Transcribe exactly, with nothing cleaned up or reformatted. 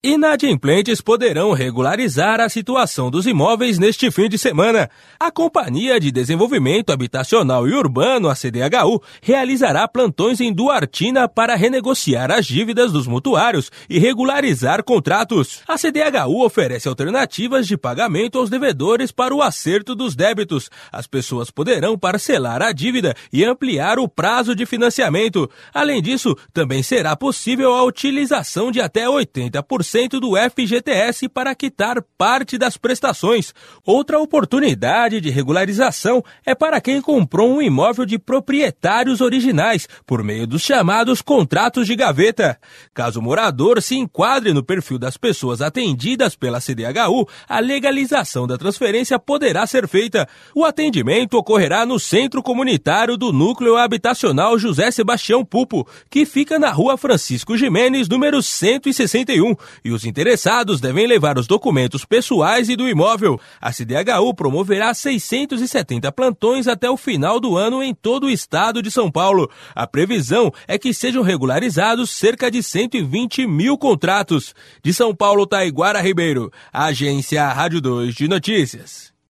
Inadimplentes poderão regularizar a situação dos imóveis neste fim de semana. A Companhia de Desenvolvimento Habitacional e Urbano, a C D H U, realizará plantões em Duartina para renegociar as dívidas dos mutuários e regularizar contratos. A C D H U oferece alternativas de pagamento aos devedores para o acerto dos débitos. As pessoas poderão parcelar a dívida e ampliar o prazo de financiamento. Além disso, também será possível a utilização de até oitenta por cento do F G T S para quitar parte das prestações. Outra oportunidade de regularização é para quem comprou um imóvel de proprietários originais, por meio dos chamados contratos de gaveta. Caso o morador se enquadre no perfil das pessoas atendidas pela C D H U, a legalização da transferência poderá ser feita. O atendimento ocorrerá no Centro Comunitário do Núcleo Habitacional José Sebastião Pupo, que fica na Rua Francisco Gimenez, número cento e sessenta e um, e os interessados devem levar os documentos pessoais e do imóvel. A C D H U promoverá seiscentos e setenta plantões até o final do ano em todo o estado de São Paulo. A previsão é que sejam regularizados cerca de cento e vinte mil contratos. De São Paulo, Taiguara Ribeiro, Agência Rádio dois de Notícias.